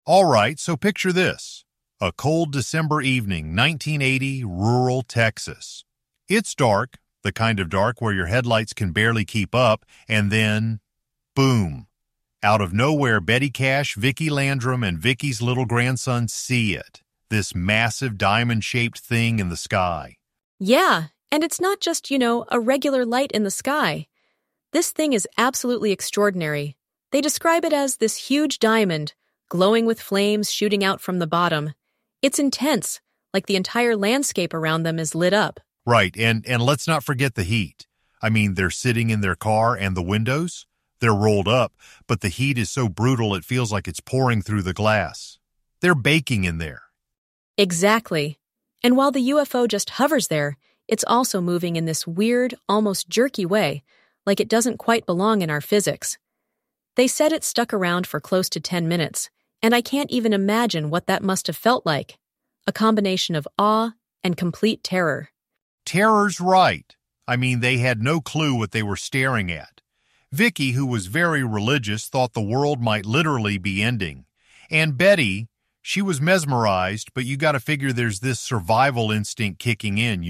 All right, so picture this. A cold December evening, 1980, rural Texas. It's dark, the kind of dark where your headlights can barely keep up, and then, boom. Out of nowhere, Betty Cash, Vicki Landrum, and Vicki's little grandson see it. This massive diamond-shaped thing in the sky. Yeah, and it's not just, a regular light in the sky. This thing is absolutely extraordinary. They describe it as this huge diamond, glowing with flames shooting out from the bottom. It's intense, like the entire landscape around them is lit up. Right, and let's not forget the heat. I mean, they're sitting in their car and the windows, they're rolled up, but the heat is so brutal it feels like it's pouring through the glass. They're baking in there. Exactly. And while the UFO just hovers there, it's also moving in this weird, almost jerky way, like it doesn't quite belong in our physics. They said it stuck around for close to 10 minutes, and I can't even imagine what that must have felt like. A combination of awe and complete terror. Terror's right. I mean, they had no clue what they were staring at. Vicki, who was very religious, thought the world might literally be ending. And Betty, she was mesmerized, but you gotta figure there's this survival instinct kicking in,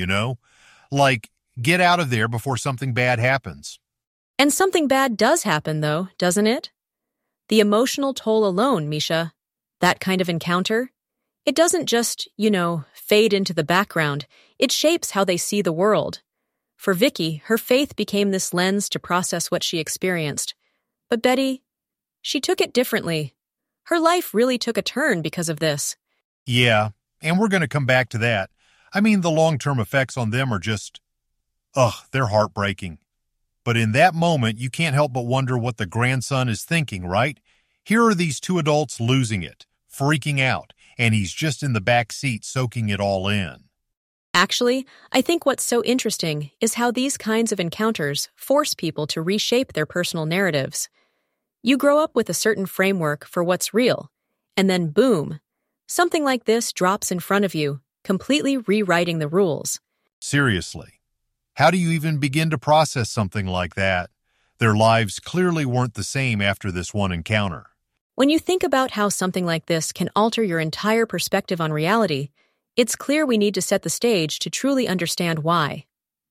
Like, get out of there before something bad happens. And something bad does happen, though, doesn't it? The emotional toll alone, Misha. That kind of encounter. It doesn't just, fade into the background. It shapes how they see the world. For Vicki, her faith became this lens to process what she experienced. But Betty, she took it differently. Her life really took a turn because of this. Yeah, and we're going to come back to that. I mean, the long-term effects on them are just, they're heartbreaking. But in that moment, you can't help but wonder what the grandson is thinking, right? Here are these two adults losing it, freaking out, and he's just in the back seat soaking it all in. Actually, I think what's so interesting is how these kinds of encounters force people to reshape their personal narratives. You grow up with a certain framework for what's real, and then boom, something like this drops in front of you, completely rewriting the rules. Seriously, how do you even begin to process something like that? Their lives clearly weren't the same after this one encounter. When you think about how something like this can alter your entire perspective on reality, it's clear we need to set the stage to truly understand why.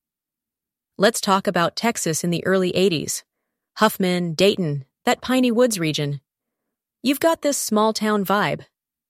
Let's talk about Texas in the early 80s. Huffman, Dayton, that Piney Woods region. You've got this small-town vibe,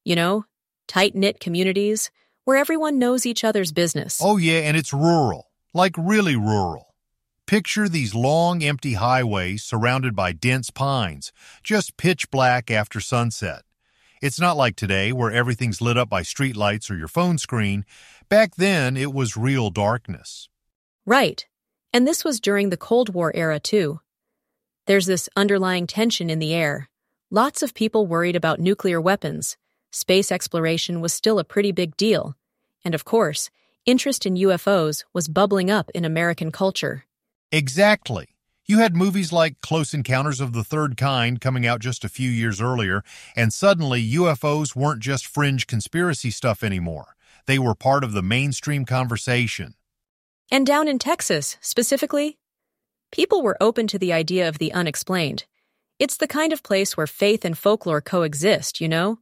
tight-knit communities where everyone knows each other's business. Oh yeah, and it's rural, like really rural. Picture these long, empty highways surrounded by dense pines, just pitch black after sunset. It's not like today where everything's lit up by streetlights or your phone screen. Back then, it was real darkness. Right. And this was during the Cold War era, too. There's this underlying tension in the air. Lots of people worried about nuclear weapons. Space exploration was still a pretty big deal. And of course, interest in UFOs was bubbling up in American culture. Exactly. You had movies like Close Encounters of the Third Kind coming out just a few years earlier, and suddenly UFOs weren't just fringe conspiracy stuff anymore. They were part of the mainstream conversation. And down in Texas, specifically, people were open to the idea of the unexplained. It's the kind of place where faith and folklore coexist,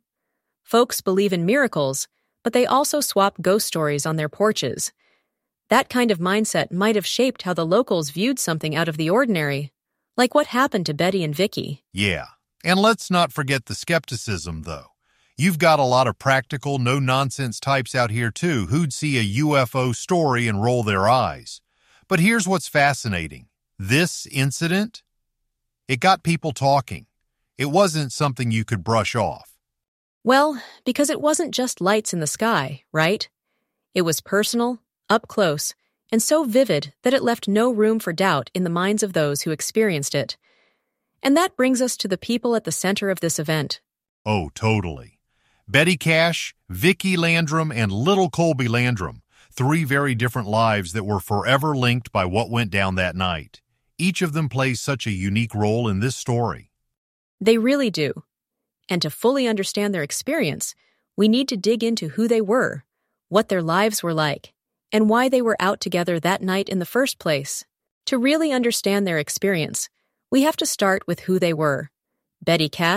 Folks believe in miracles, but they also swap ghost stories on their porches. That kind of mindset might have shaped how the locals viewed something out of the ordinary, like what happened to Betty and Vicki. Yeah, and let's not forget the skepticism, though. You've got a lot of practical, no-nonsense types out here, too, who'd see a UFO story and roll their eyes. But here's what's fascinating. This incident, it got people talking. It wasn't something you could brush off. Well, because it wasn't just lights in the sky, right? It was personal, up close, and so vivid that it left no room for doubt in the minds of those who experienced it. And that brings us to the people at the center of this event. Oh, totally. Betty Cash, Vicki Landrum, and little Colby Landrum, three very different lives that were forever linked by what went down that night. Each of them plays such a unique role in this story. They really do. And to fully understand their experience, we need to dig into who they were, what their lives were like, and why they were out together that night in the first place. To really understand their experience, we have to start with who they were. Betty Cash,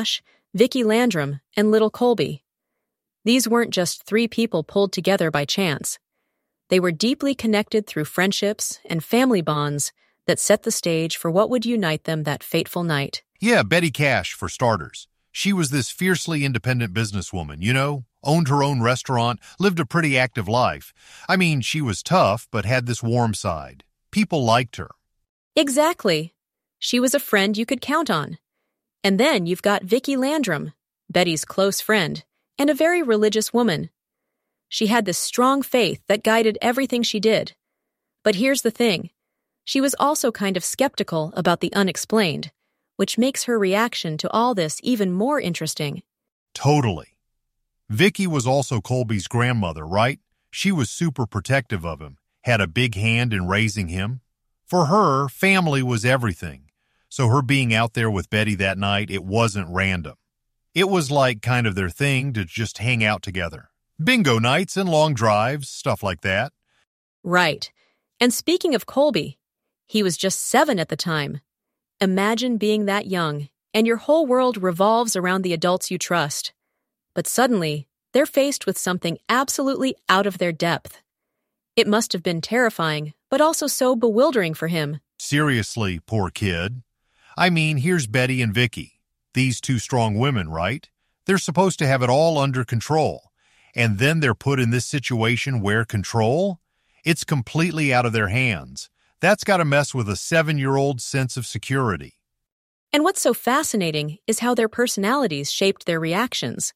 Vicky Landrum, and little Colby. These weren't just three people pulled together by chance. They were deeply connected through friendships and family bonds that set the stage for what would unite them that fateful night. Yeah, Betty Cash, for starters. She was this fiercely independent businesswoman, owned her own restaurant, lived a pretty active life. I mean, she was tough, but had this warm side. People liked her. Exactly. She was a friend you could count on. And then you've got Vicky Landrum, Betty's close friend, and a very religious woman. She had this strong faith that guided everything she did. But here's the thing. She was also kind of skeptical about the unexplained, which makes her reaction to all this even more interesting. Totally. Vicky was also Colby's grandmother, right? She was super protective of him, had a big hand in raising him. For her, family was everything. So her being out there with Betty that night, it wasn't random. It was like kind of their thing to just hang out together. Bingo nights and long drives, stuff like that. Right. And speaking of Colby, he was just 7 at the time. Imagine being that young, and your whole world revolves around the adults you trust. But suddenly, they're faced with something absolutely out of their depth. It must have been terrifying, but also so bewildering for him. Seriously, poor kid. I mean, here's Betty and Vicky. These two strong women, right? They're supposed to have it all under control. And then they're put in this situation where control? It's completely out of their hands. That's got to mess with a 7-year-old's sense of security. And what's so fascinating is how their personalities shaped their reactions.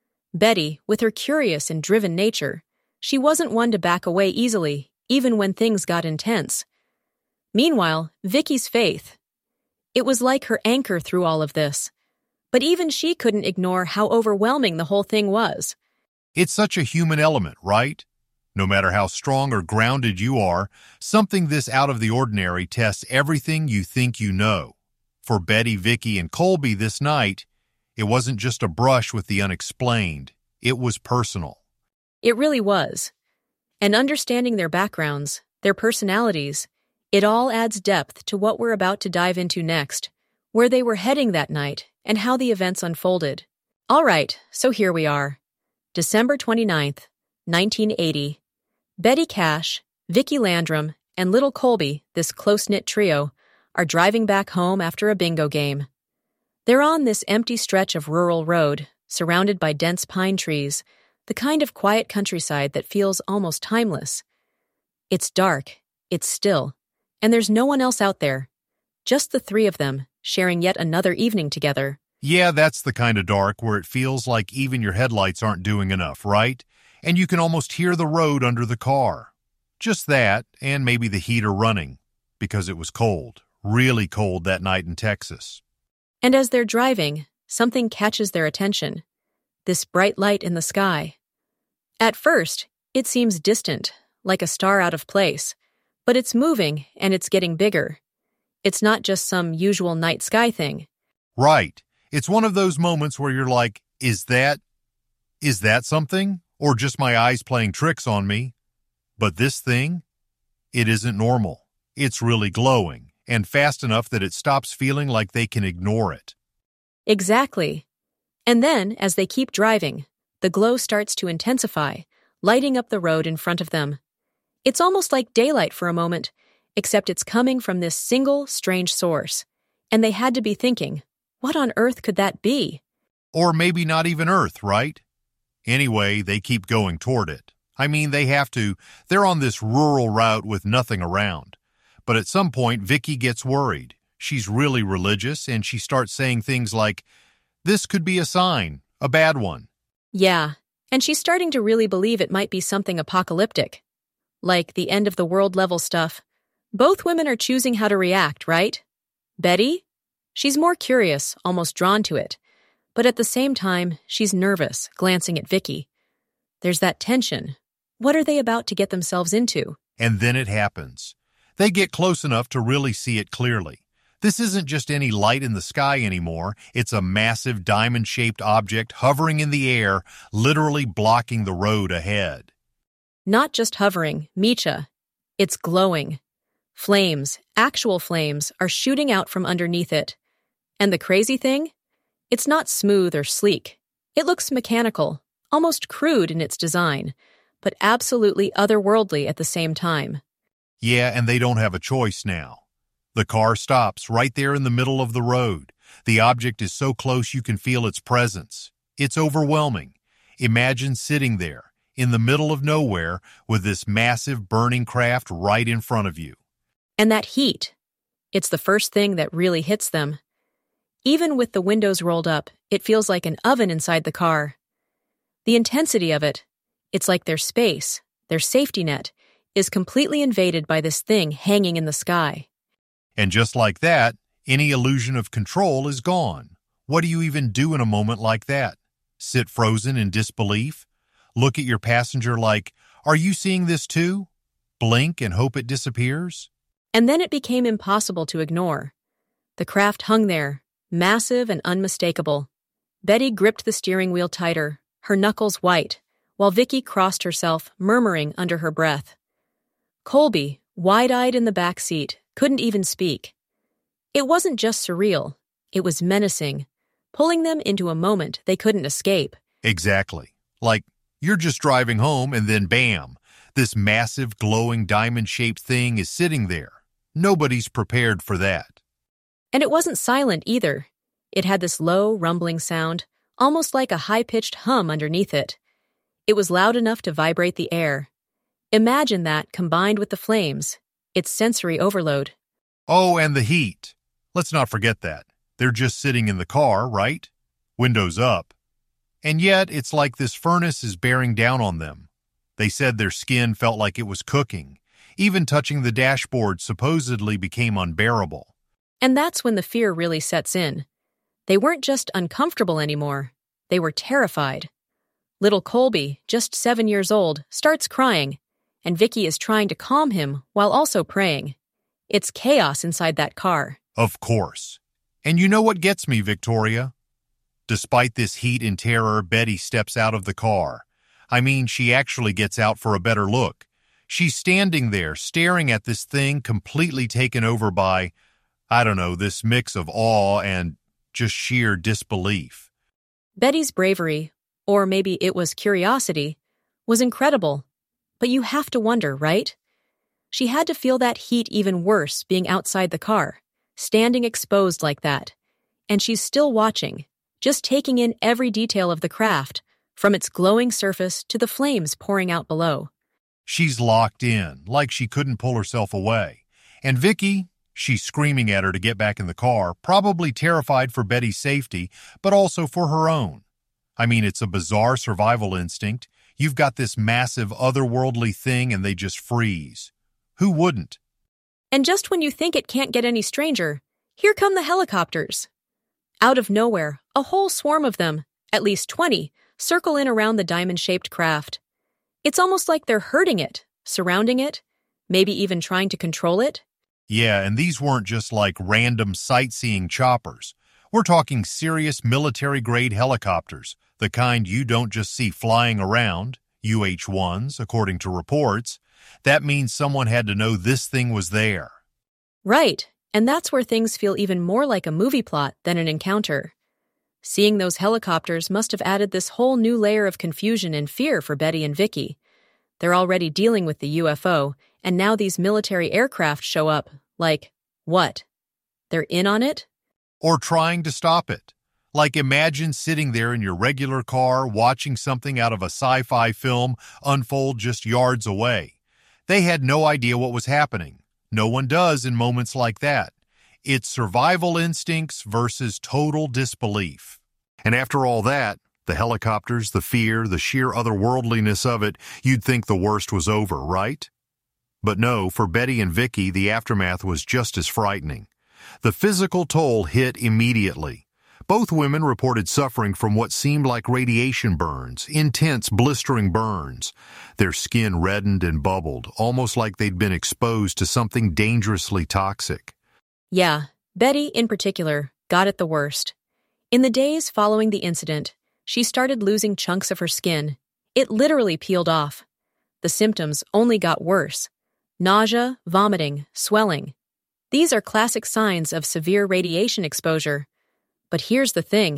Betty, with her curious and driven nature, she wasn't one to back away easily, even when things got intense. Meanwhile, Vicky's faith. It was like her anchor through all of this. But even she couldn't ignore how overwhelming the whole thing was. It's such a human element, right? No matter how strong or grounded you are, something this out of the ordinary tests everything you think you know. For Betty, Vicky, and Colby this night, it wasn't just a brush with the unexplained. It was personal. It really was. And understanding their backgrounds, their personalities, it all adds depth to what we're about to dive into next, where they were heading that night and how the events unfolded. All right, so here we are. December 29th, 1980. Betty Cash, Vicky Landrum, and little Colby, this close-knit trio, are driving back home after a bingo game. They're on this empty stretch of rural road, surrounded by dense pine trees, the kind of quiet countryside that feels almost timeless. It's dark, it's still, and there's no one else out there. Just the three of them, sharing yet another evening together. Yeah, that's the kind of dark where it feels like even your headlights aren't doing enough, right? And you can almost hear the road under the car. Just that, and maybe the heater running, because it was cold, really cold that night in Texas. And as they're driving, something catches their attention. This bright light in the sky. At first, it seems distant, like a star out of place, but it's moving and it's getting bigger. It's not just some usual night sky thing. Right. It's one of those moments where you're like, is that something? Or just my eyes playing tricks on me? But this thing? It isn't normal. It's really glowing, and fast enough that it stops feeling like they can ignore it. Exactly. And then, as they keep driving, the glow starts to intensify, lighting up the road in front of them. It's almost like daylight for a moment, except it's coming from this single, strange source. And they had to be thinking, what on earth could that be? Or maybe not even Earth, right? Anyway, they keep going toward it. I mean, they have to. They're on this rural route with nothing around. But at some point, Vicky gets worried. She's really religious, and she starts saying things like, this could be a sign, a bad one. Yeah, and she's starting to really believe it might be something apocalyptic. Like the end of the world level stuff. Both women are choosing how to react, right? Betty? She's more curious, almost drawn to it. But at the same time, she's nervous, glancing at Vicky. There's that tension. What are they about to get themselves into? And then it happens. They get close enough to really see it clearly. This isn't just any light in the sky anymore. It's a massive diamond-shaped object hovering in the air, literally blocking the road ahead. Not just hovering, Misha. It's glowing. Flames, actual flames, are shooting out from underneath it. And the crazy thing? It's not smooth or sleek. It looks mechanical, almost crude in its design, but absolutely otherworldly at the same time. Yeah, and they don't have a choice now. The car stops right there in the middle of the road. The object is so close you can feel its presence. It's overwhelming. Imagine sitting there, in the middle of nowhere, with this massive burning craft right in front of you. And that heat, it's the first thing that really hits them. Even with the windows rolled up, it feels like an oven inside the car. The intensity of it, it's like their space, their safety net, is completely invaded by this thing hanging in the sky. And just like that, any illusion of control is gone. What do you even do in a moment like that? Sit frozen in disbelief? Look at your passenger like, "Are you seeing this too?" Blink and hope it disappears? And then it became impossible to ignore. The craft hung there, massive and unmistakable. Betty gripped the steering wheel tighter, her knuckles white, while Vicky crossed herself, murmuring under her breath. Colby, wide-eyed in the back seat, couldn't even speak. It wasn't just surreal, it was menacing, pulling them into a moment they couldn't escape. Exactly. Like, you're just driving home and then bam, this massive glowing diamond-shaped thing is sitting there. Nobody's prepared for that. And it wasn't silent either. It had this low, rumbling sound, almost like a high-pitched hum underneath it. It was loud enough to vibrate the air. Imagine that combined with the flames. It's sensory overload. Oh, and the heat. Let's not forget that. They're just sitting in the car, right? Windows up. And yet, it's like this furnace is bearing down on them. They said their skin felt like it was cooking. Even touching the dashboard supposedly became unbearable. And that's when the fear really sets in. They weren't just uncomfortable anymore. They were terrified. Little Colby, just 7 years old, starts crying, and Vicky is trying to calm him while also praying. It's chaos inside that car. Of course. And you know what gets me, Victoria? Despite this heat and terror, Betty steps out of the car. I mean, she actually gets out for a better look. She's standing there, staring at this thing completely taken over by, I don't know, this mix of awe and just sheer disbelief. Betty's bravery, or maybe it was curiosity, was incredible. But you have to wonder, right? She had to feel that heat even worse being outside the car, standing exposed like that. And she's still watching, just taking in every detail of the craft, from its glowing surface to the flames pouring out below. She's locked in, like she couldn't pull herself away. And Vicky, she's screaming at her to get back in the car, probably terrified for Betty's safety, but also for her own. I mean, it's a bizarre survival instinct. You've got this massive otherworldly thing and they just freeze. Who wouldn't? And just when you think it can't get any stranger, here come the helicopters. Out of nowhere, a whole swarm of them, at least 20, circle in around the diamond-shaped craft. It's almost like they're herding it, surrounding it, maybe even trying to control it. Yeah, and these weren't just like random sightseeing choppers. We're talking serious military-grade helicopters, the kind you don't just see flying around, UH-1s, according to reports. That means someone had to know this thing was there. Right, and that's where things feel even more like a movie plot than an encounter. Seeing those helicopters must have added this whole new layer of confusion and fear for Betty and Vicky. They're already dealing with the UFO, and now these military aircraft show up. Like, what? They're in on it? Or trying to stop it. Like, imagine sitting there in your regular car watching something out of a sci-fi film unfold just yards away. They had no idea what was happening. No one does in moments like that. It's survival instincts versus total disbelief. And after all that, the helicopters, the fear, the sheer otherworldliness of it, you'd think the worst was over, right? But no, for Betty and Vicky, the aftermath was just as frightening. The physical toll hit immediately. Both women reported suffering from what seemed like radiation burns, intense blistering burns. Their skin reddened and bubbled, almost like they'd been exposed to something dangerously toxic. Yeah, Betty, in particular, got it the worst. In the days following the incident, she started losing chunks of her skin. It literally peeled off. The symptoms only got worse. Nausea, vomiting, swelling. These are classic signs of severe radiation exposure. But here's the thing.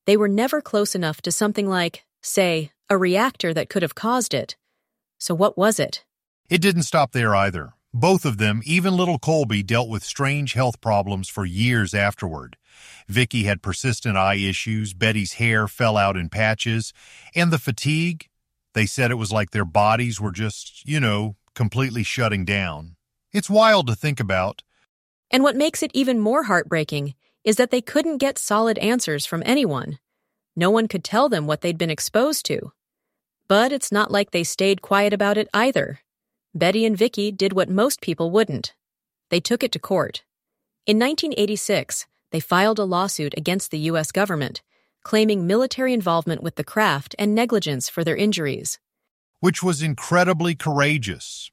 they were never close enough to something like, say, a reactor that could have caused it. So what was it? It didn't stop there either. Both of them, even little Colby, dealt with strange health problems for years afterward. Vicky had persistent eye issues, Betty's hair fell out in patches, and the fatigue, they said it was like their bodies were just, completely shutting down. It's wild to think about. And what makes it even more heartbreaking is that they couldn't get solid answers from anyone. No one could tell them what they'd been exposed to. But it's not like they stayed quiet about it either. Betty and Vicky did what most people wouldn't. They took it to court. In 1986, they filed a lawsuit against the U.S. government, claiming military involvement with the craft and negligence for their injuries. Which was incredibly courageous.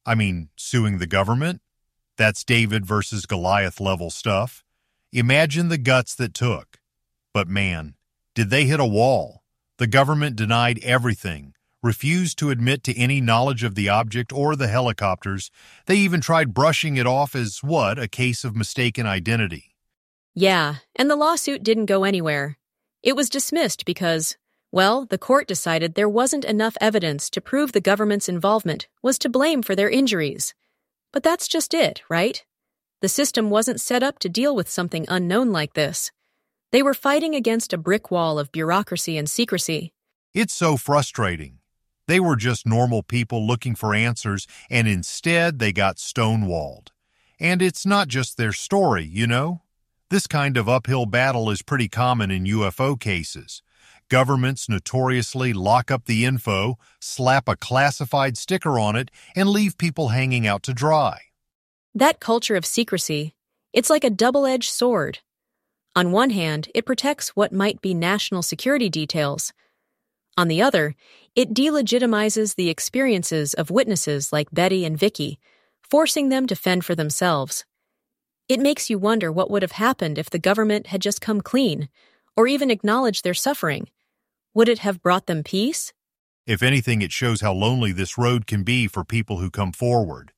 Suing the government? That's David versus Goliath level stuff. Imagine the guts that took. But man, did they hit a wall? The government denied everything, refused to admit to any knowledge of the object or the helicopters. They even tried brushing it off as, a case of mistaken identity. Yeah, and the lawsuit didn't go anywhere. It was dismissed because, the court decided there wasn't enough evidence to prove the government's involvement was to blame for their injuries. But that's just it, right? The system wasn't set up to deal with something unknown like this. They were fighting against a brick wall of bureaucracy and secrecy. It's so frustrating. They were just normal people looking for answers, and instead they got stonewalled. And it's not just their story, This kind of uphill battle is pretty common in UFO cases. Governments notoriously lock up the info, slap a classified sticker on it, and leave people hanging out to dry. That culture of secrecy, it's like a double-edged sword. On one hand, it protects what might be national security details. On the other, it delegitimizes the experiences of witnesses like Betty and Vicky, forcing them to fend for themselves. It makes you wonder what would have happened if the government had just come clean, or even acknowledged their suffering. Would it have brought them peace? If anything, it shows how lonely this road can be for people who come forward.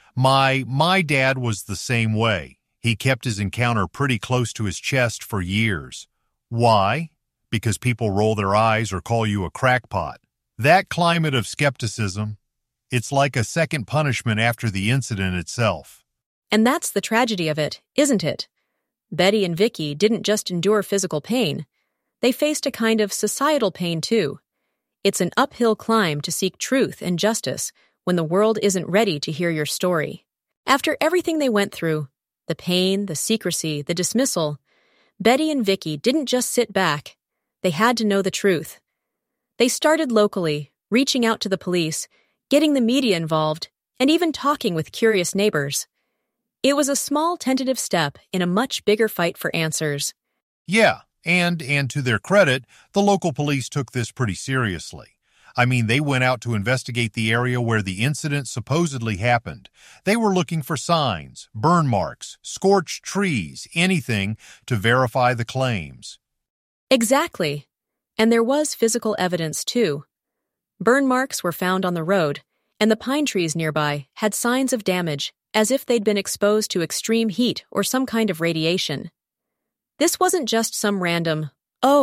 My dad was the same way. He kept his encounter pretty close to his chest for years. Why? Because people roll their eyes or call you a crackpot. That climate of skepticism, it's like a second punishment after the incident itself. And that's the tragedy of it, isn't it? Betty and Vicky didn't just endure physical pain. They faced a kind of societal pain, too. It's an uphill climb to seek truth and justice when the world isn't ready to hear your story. After everything they went through, the pain, the secrecy, the dismissal, Betty and Vicky didn't just sit back. They had to know the truth. They started locally, reaching out to the police, getting the media involved, and even talking with curious neighbors. It was a small tentative step in a much bigger fight for answers. Yeah, and to their credit, the local police took this pretty seriously. They went out to investigate the area where the incident supposedly happened. They were looking for signs, burn marks, scorched trees, anything to verify the claims. Exactly. And there was physical evidence, too. Burn marks were found on the road, and the pine trees nearby had signs of damage, as if they'd been exposed to extreme heat or some kind of radiation. This wasn't just some random,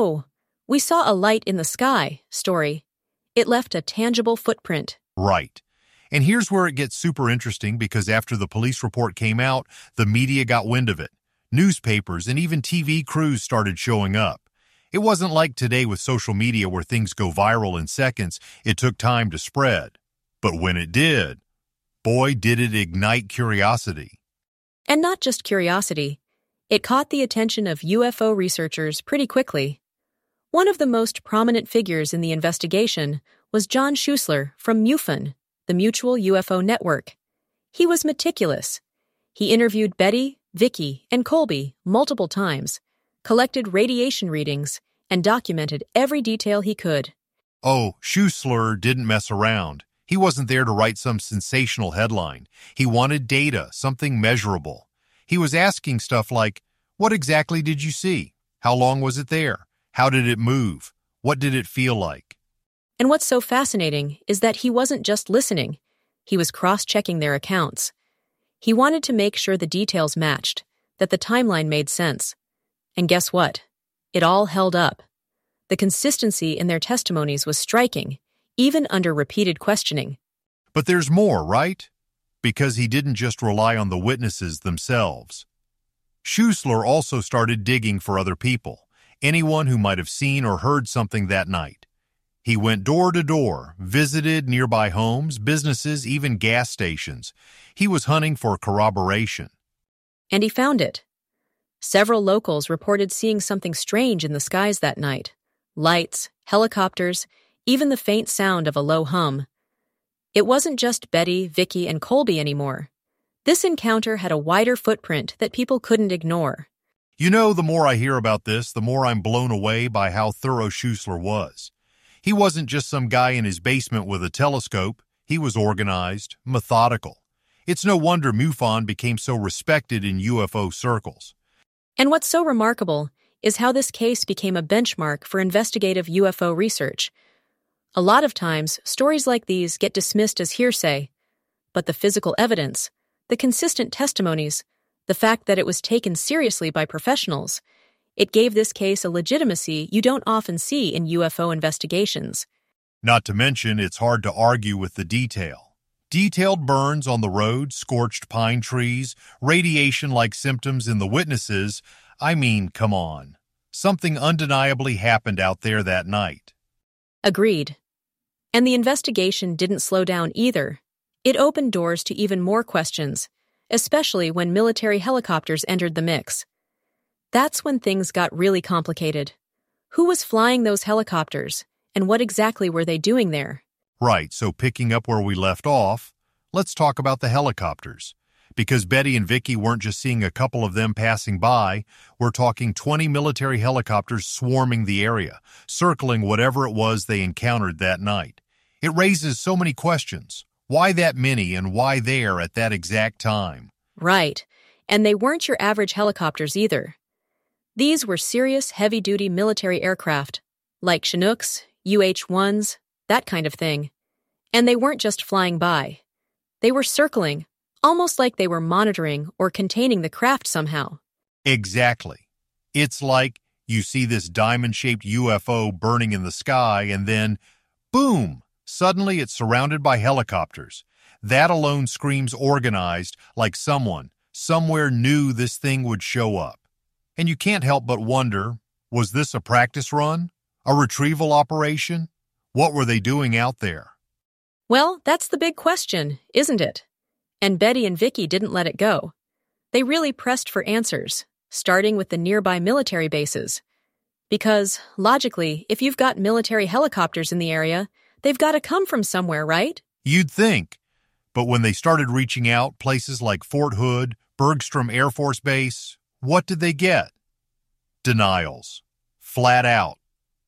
we saw a light in the sky story. It left a tangible footprint. Right. And here's where it gets super interesting because after the police report came out, the media got wind of it. Newspapers and even TV crews started showing up. It wasn't like today with social media where things go viral in seconds. It took time to spread. But when it did, boy, did it ignite curiosity. And not just curiosity. It caught the attention of UFO researchers pretty quickly. One of the most prominent figures in the investigation was John Schuessler from MUFON, the Mutual UFO Network. He was meticulous. He interviewed Betty, Vicky, and Colby multiple times, collected radiation readings, and documented every detail he could. Oh, Schuessler didn't mess around. He wasn't there to write some sensational headline. He wanted data, something measurable. He was asking stuff like, what exactly did you see? How long was it there? How did it move? What did it feel like? And what's so fascinating is that he wasn't just listening. He was cross-checking their accounts. He wanted to make sure the details matched, that the timeline made sense. And guess what? It all held up. The consistency in their testimonies was striking, even under repeated questioning. But there's more, right? Because he didn't just rely on the witnesses themselves. Schuessler also started digging for other people, anyone who might have seen or heard something that night. He went door to door, visited nearby homes, businesses, even gas stations. He was hunting for corroboration. And he found it. Several locals reported seeing something strange in the skies that night. Lights, helicopters, even the faint sound of a low hum. It wasn't just Betty, Vicky, and Colby anymore. This encounter had a wider footprint that people couldn't ignore. You know, the more I hear about this, the more I'm blown away by how thorough Schuessler was. He wasn't just some guy in his basement with a telescope. He was organized, methodical. It's no wonder MUFON became so respected in UFO circles. And what's so remarkable is how this case became a benchmark for investigative UFO research. A lot of times, stories like these get dismissed as hearsay, but the physical evidence, the consistent testimonies, the fact that it was taken seriously by professionals, it gave this case a legitimacy you don't often see in UFO investigations. Not to mention, it's hard to argue with the detail. Detailed burns on the road, scorched pine trees, radiation-like symptoms in the witnesses. I mean, come on. Something undeniably happened out there that night. Agreed. And the investigation didn't slow down either. It opened doors to even more questions, especially when military helicopters entered the mix. That's when things got really complicated. Who was flying those helicopters, and what exactly were they doing there? Right, so picking up where we left off, let's talk about the helicopters. Because Betty and Vicky weren't just seeing a couple of them passing by, we're talking 20 military helicopters swarming the area, circling whatever it was they encountered that night. It raises so many questions. Why that many and why there at that exact time? Right, and they weren't your average helicopters either. These were serious, heavy-duty military aircraft, like Chinooks, UH-1s, that kind of thing. And they weren't just flying by. They were circling, almost like they were monitoring or containing the craft somehow. Exactly. It's like you see this diamond-shaped UFO burning in the sky and then, boom, suddenly it's surrounded by helicopters. That alone screams organized, like someone, somewhere knew this thing would show up. And you can't help but wonder, was this a practice run? A retrieval operation? What were they doing out there? Well, that's the big question, isn't it? And Betty and Vicky didn't let it go. They really pressed for answers, starting with the nearby military bases. Because, logically, if you've got military helicopters in the area, they've got to come from somewhere, right? You'd think. But when they started reaching out, places like Fort Hood, Bergstrom Air Force Base, what did they get? Denials. Flat out.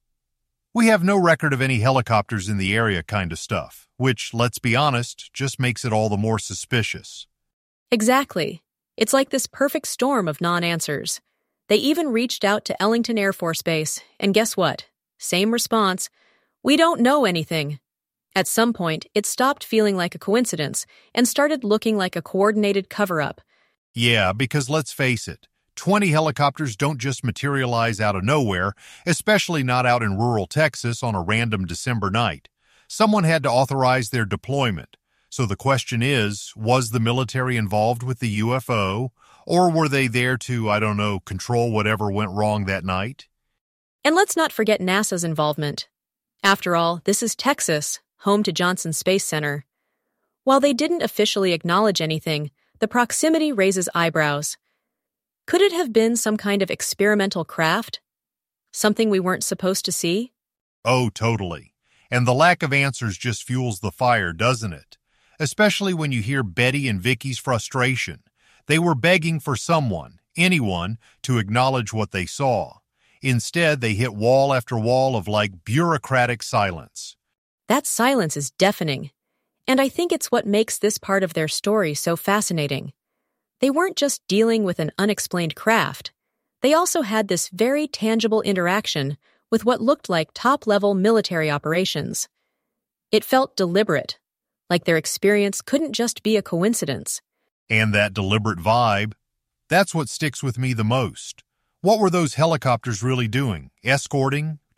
We have no record of any helicopters in the area kind of stuff, which, let's be honest, just makes it all the more suspicious. Exactly. It's like this perfect storm of non-answers. They even reached out to Ellington Air Force Base, and guess what? Same response. We don't know anything. At some point, it stopped feeling like a coincidence and started looking like a coordinated cover-up. Yeah, because let's face it, 20 helicopters don't just materialize out of nowhere, especially not out in rural Texas on a random December night. Someone had to authorize their deployment. So the question is, was the military involved with the UFO, or were they there to, control whatever went wrong that night? And let's not forget NASA's involvement. After all, this is Texas, home to Johnson Space Center. While they didn't officially acknowledge anything, the proximity raises eyebrows. Could it have been some kind of experimental craft? Something we weren't supposed to see? Oh, totally. And the lack of answers just fuels the fire, doesn't it? Especially when you hear Betty and Vicky's frustration. They were begging for someone, anyone, to acknowledge what they saw. Instead, they hit wall after wall of bureaucratic silence. That silence is deafening. And I think it's what makes this part of their story so fascinating. They weren't just dealing with an unexplained craft. They also had this very tangible interaction with what looked like top-level military operations. It felt deliberate, like their experience couldn't just be a coincidence. And that deliberate vibe, that's what sticks with me the most. What were those helicopters really doing? Escorting?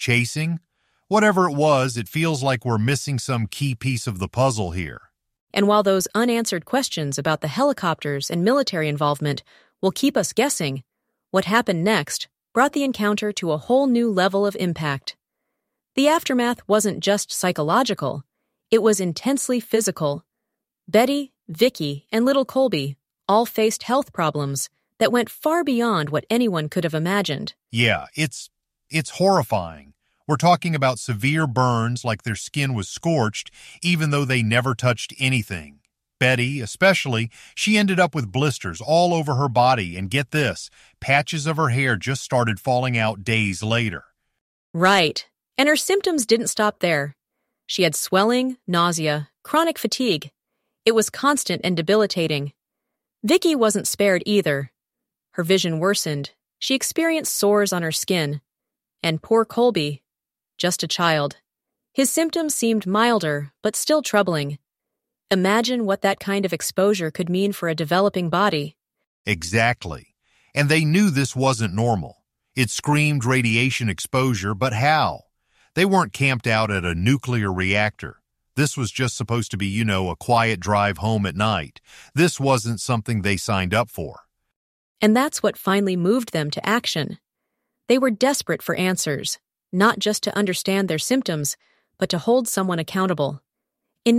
chasing? Whatever it was, it feels like we're missing some key piece of the puzzle here. And while those unanswered questions about the helicopters and military involvement will keep us guessing, what happened next brought the encounter to a whole new level of impact. The aftermath wasn't just psychological, it was intensely physical. Betty, Vicky, and little Colby all faced health problems that went far beyond what anyone could have imagined. Yeah, it's horrifying. We're talking about severe burns like their skin was scorched, even though they never touched anything. Betty, especially, she ended up with blisters all over her body, and get this, patches of her hair just started falling out days later. Right, and her symptoms didn't stop there. She had swelling, nausea, chronic fatigue. It was constant and debilitating. Vicky wasn't spared either. Her vision worsened. She experienced sores on her skin. And poor Colby, just a child. His symptoms seemed milder, but still troubling. Imagine what that kind of exposure could mean for a developing body. Exactly. And they knew this wasn't normal. It screamed radiation exposure, but how? They weren't camped out at a nuclear reactor. This was just supposed to be, a quiet drive home at night. This wasn't something they signed up for. And that's what finally moved them to action. They were desperate for answers, not just to understand their symptoms, but to hold someone accountable. In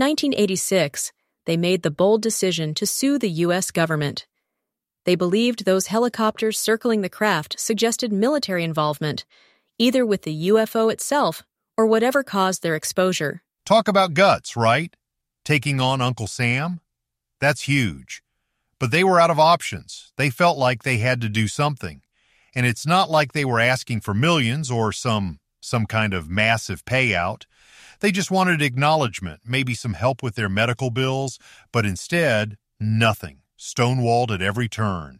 1986, they made the bold decision to sue the U.S. government. They believed those helicopters circling the craft suggested military involvement, either with the UFO itself or whatever caused their exposure. Talk about guts, right? Taking on Uncle Sam? That's huge. But they were out of options. They felt like they had to do something. And it's not like they were asking for millions or some kind of massive payout. They just wanted acknowledgement, maybe some help with their medical bills, but instead, nothing. Stonewalled at every turn.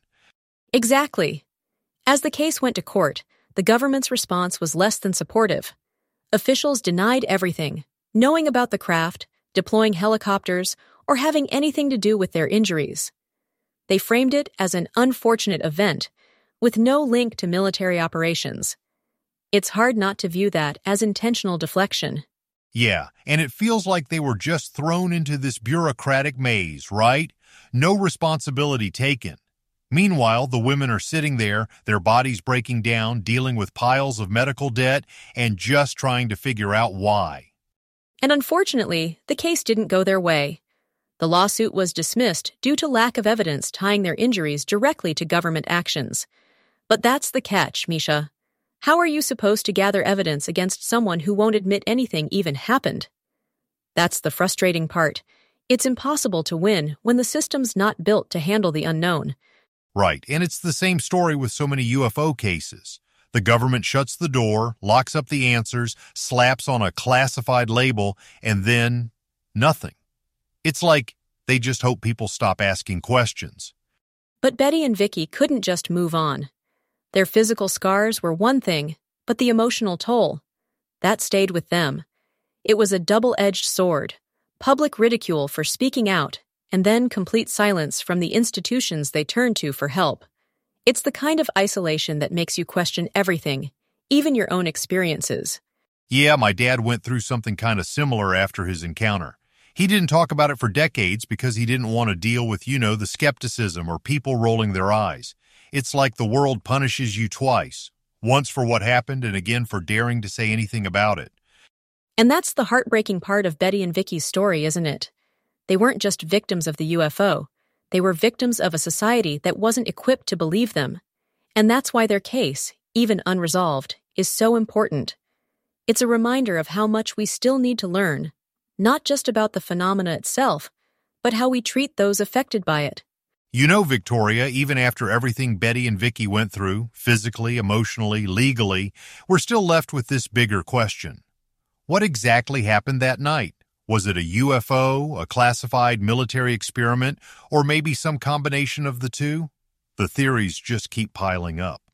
Exactly. As the case went to court, the government's response was less than supportive. Officials denied everything, knowing about the craft, deploying helicopters, or having anything to do with their injuries. They framed it as an unfortunate event, with no link to military operations. It's hard not to view that as intentional deflection. Yeah, and it feels like they were just thrown into this bureaucratic maze, right? No responsibility taken. Meanwhile, the women are sitting there, their bodies breaking down, dealing with piles of medical debt, and just trying to figure out why. And unfortunately, the case didn't go their way. The lawsuit was dismissed due to lack of evidence tying their injuries directly to government actions. But that's the catch, Misha. How are you supposed to gather evidence against someone who won't admit anything even happened? That's the frustrating part. It's impossible to win when the system's not built to handle the unknown. Right, and it's the same story with so many UFO cases. The government shuts the door, locks up the answers, slaps on a classified label, and then nothing. It's like they just hope people stop asking questions. But Betty and Vicky couldn't just move on. Their physical scars were one thing, but the emotional toll, that stayed with them. It was a double-edged sword, public ridicule for speaking out, and then complete silence from the institutions they turned to for help. It's the kind of isolation that makes you question everything, even your own experiences. Yeah, my dad went through something kind of similar after his encounter. He didn't talk about it for decades because he didn't want to deal with, the skepticism or people rolling their eyes. It's like the world punishes you twice, once for what happened and again for daring to say anything about it. And that's the heartbreaking part of Betty and Vicky's story, isn't it? They weren't just victims of the UFO. They were victims of a society that wasn't equipped to believe them. And that's why their case, even unresolved, is so important. It's a reminder of how much we still need to learn, not just about the phenomena itself, but how we treat those affected by it. Victoria, even after everything Betty and Vicky went through, physically, emotionally, legally, we're still left with this bigger question. What exactly happened that night? Was it a UFO, a classified military experiment, or maybe some combination of the two? The theories just keep piling up.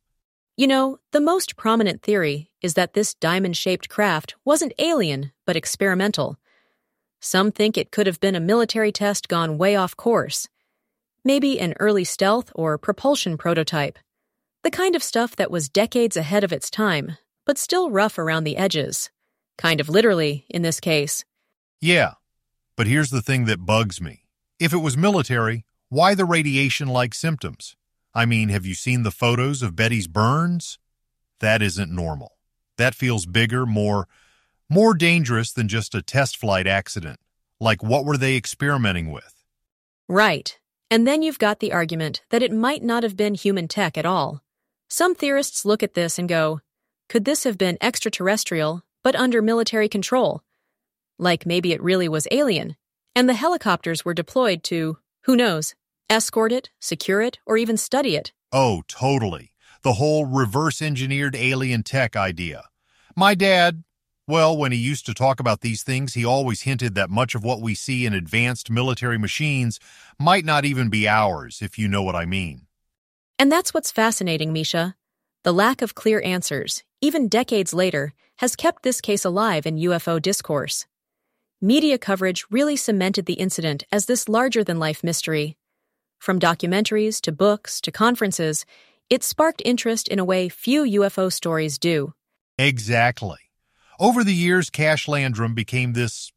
The most prominent theory is that this diamond-shaped craft wasn't alien, but experimental. Some think it could have been a military test gone way off course. Maybe an early stealth or propulsion prototype. The kind of stuff that was decades ahead of its time, but still rough around the edges. Kind of literally, in this case. Yeah, but here's the thing that bugs me. If it was military, why the radiation-like symptoms? I mean, have you seen the photos of Betty's burns? That isn't normal. That feels bigger, more dangerous than just a test flight accident. Like, what were they experimenting with? Right. And then you've got the argument that it might not have been human tech at all. Some theorists look at this and go, could this have been extraterrestrial, but under military control? Like maybe it really was alien, and the helicopters were deployed to, who knows, escort it, secure it, or even study it. Oh, totally. The whole reverse-engineered alien tech idea. My dad, well, when he used to talk about these things, he always hinted that much of what we see in advanced military machines might not even be ours, if you know what I mean. And that's what's fascinating, Misha. The lack of clear answers, even decades later, has kept this case alive in UFO discourse. Media coverage really cemented the incident as this larger-than-life mystery. From documentaries to books to conferences, it sparked interest in a way few UFO stories do. Exactly. Over the years, Cash Landrum became this,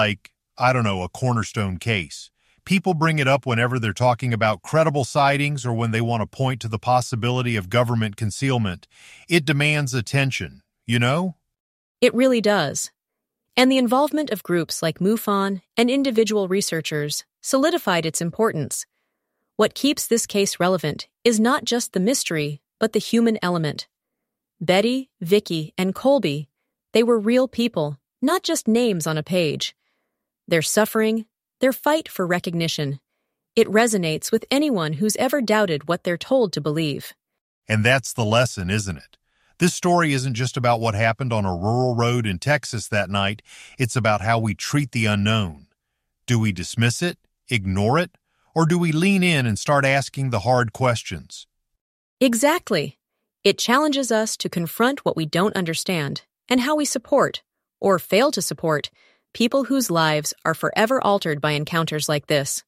a cornerstone case. People bring it up whenever they're talking about credible sightings or when they want to point to the possibility of government concealment. It demands attention, you know? It really does. And the involvement of groups like MUFON and individual researchers solidified its importance. What keeps this case relevant is not just the mystery, but the human element. Betty, Vicky, and Colby, they were real people, not just names on a page. Their suffering, their fight for recognition, it resonates with anyone who's ever doubted what they're told to believe. And that's the lesson, isn't it? This story isn't just about what happened on a rural road in Texas that night. It's about how we treat the unknown. Do we dismiss it, ignore it, or do we lean in and start asking the hard questions? Exactly. It challenges us to confront what we don't understand and how we support, or fail to support, people whose lives are forever altered by encounters like this.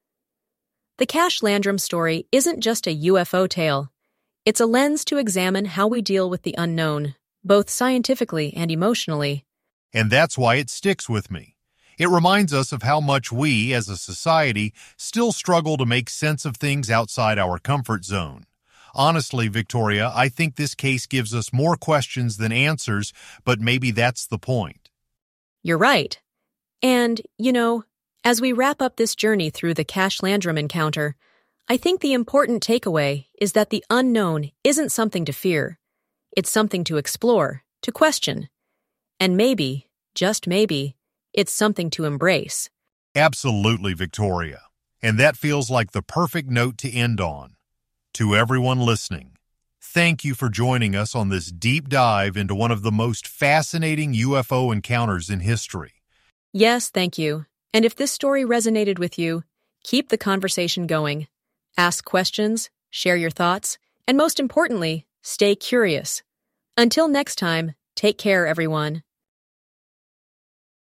The Cash Landrum story isn't just a UFO tale. It's a lens to examine how we deal with the unknown, both scientifically and emotionally. And that's why it sticks with me. It reminds us of how much we, as a society, still struggle to make sense of things outside our comfort zone. Honestly, Victoria, I think this case gives us more questions than answers, but maybe that's the point. You're right. And, as we wrap up this journey through the Cash Landrum encounter, I think the important takeaway is that the unknown isn't something to fear. It's something to explore, to question. And maybe, just maybe, it's something to embrace. Absolutely, Victoria. And that feels like the perfect note to end on. To everyone listening, thank you for joining us on this deep dive into one of the most fascinating UFO encounters in history. Yes, thank you. And if this story resonated with you, keep the conversation going. Ask questions, share your thoughts, and most importantly, stay curious. Until next time, take care, everyone.